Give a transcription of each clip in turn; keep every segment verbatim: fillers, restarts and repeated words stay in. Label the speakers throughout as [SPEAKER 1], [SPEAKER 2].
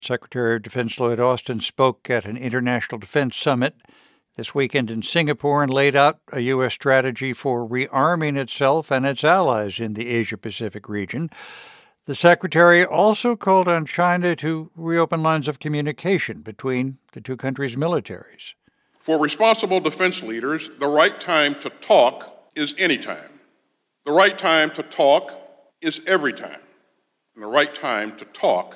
[SPEAKER 1] Secretary of Defense Lloyd Austin spoke at an international defense summit this weekend in Singapore and laid out a U S strategy for rearming itself and its allies in the Asia-Pacific region. The secretary also called on China to reopen lines of communication between the two countries' militaries.
[SPEAKER 2] For responsible defense leaders, the right time to talk is any time. The right time to talk is every time. And the right time to talk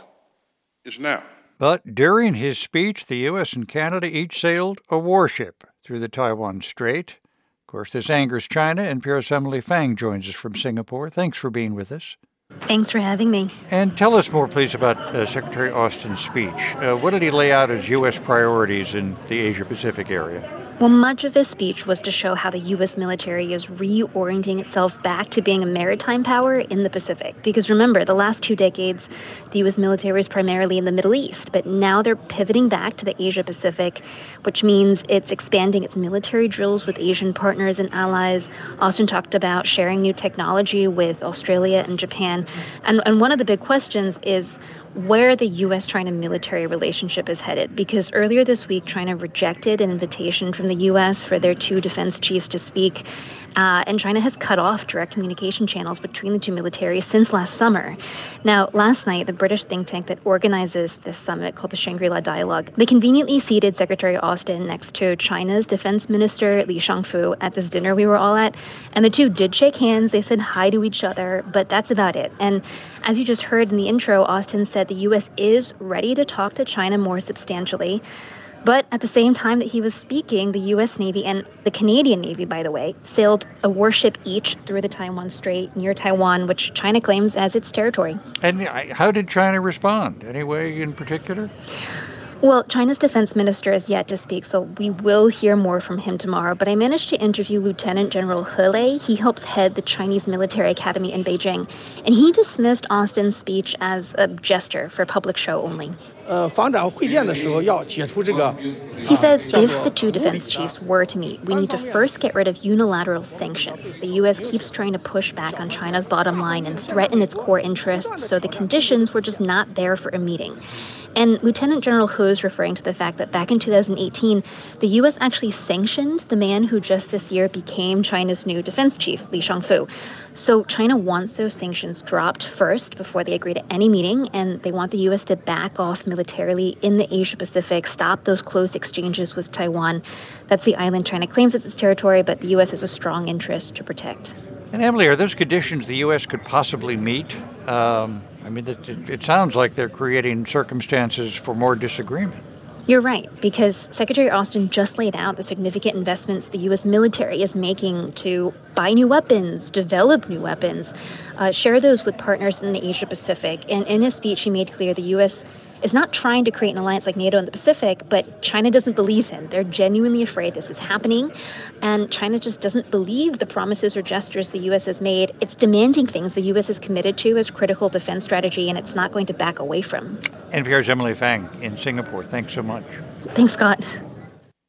[SPEAKER 2] is now.
[SPEAKER 1] But during his speech, the U S and Canada each sailed a warship through the Taiwan Strait. Of course, this angers China, and N P R's Emily Fang joins us from Singapore. Thanks for being with us.
[SPEAKER 3] Thanks for having me.
[SPEAKER 1] And tell us more, please, about uh, Secretary Austin's speech. Uh, what did he lay out as U S priorities in the Asia-Pacific area?
[SPEAKER 3] Well, much of his speech was to show how the U S military is reorienting itself back to being a maritime power in the Pacific. Because remember, the last two decades, the U S military was primarily in the Middle East, but now they're pivoting back to the Asia-Pacific, which means it's expanding its military drills with Asian partners and allies. Austin talked about sharing new technology with Australia and Japan. And, and one of the big questions is where the U S-China military relationship is headed, because earlier this week, China rejected an invitation from the U S for their two defense chiefs to speak, uh, and China has cut off direct communication channels between the two militaries since last summer. Now, last night, the British think tank that organizes this summit, called the Shangri-La Dialogue, they conveniently seated Secretary Austin next to China's Defense Minister Li Shangfu at this dinner we were all at, and the two did shake hands. They said hi to each other, but that's about it. And as you just heard in the intro, Austin said the U S is ready to talk to China more substantially. But at the same time that he was speaking, the U S Navy and the Canadian Navy, by the way, sailed a warship each through the Taiwan Strait near Taiwan, which China claims as its territory.
[SPEAKER 1] And how did China respond? Any way in particular?
[SPEAKER 3] Well, China's defense minister is yet to speak, so we will hear more from him tomorrow. But I managed to interview Lieutenant General He Lei. He helps head the Chinese Military Academy in Beijing. And he dismissed Austin's speech as a gesture for public show only.
[SPEAKER 4] He
[SPEAKER 3] says if the two defense chiefs were to meet, we need to first get rid of unilateral sanctions. The U S keeps trying to push back on China's bottom line and threaten its core interests, so the conditions were just not there for a meeting. And Lieutenant General He is referring to the fact that back in two thousand eighteen, the U S actually sanctioned the man who just this year became China's new defense chief, Li Shangfu. So China wants those sanctions dropped first before they agree to any meeting, and they want the U S to back off militarily in the Asia-Pacific, stop those close exchanges with Taiwan. That's the island China claims as its territory, but the U S has a strong interest to protect.
[SPEAKER 1] And Emily, are those conditions the U S could possibly meet? Um, I mean, it, it, it sounds like they're creating circumstances for more disagreement.
[SPEAKER 3] You're right, because Secretary Austin just laid out the significant investments the U S military is making to buy new weapons, develop new weapons, uh, share those with partners in the Asia-Pacific. And in his speech, he made clear the U S is not trying to create an alliance like NATO in the Pacific, but China doesn't believe him. They're genuinely afraid this is happening, and China just doesn't believe the promises or gestures the U S has made. It's demanding things the U S is committed to as critical defense strategy, and it's not going to back away from.
[SPEAKER 1] N P R's Emily Fang in Singapore. Thanks so much.
[SPEAKER 3] Thanks, Scott.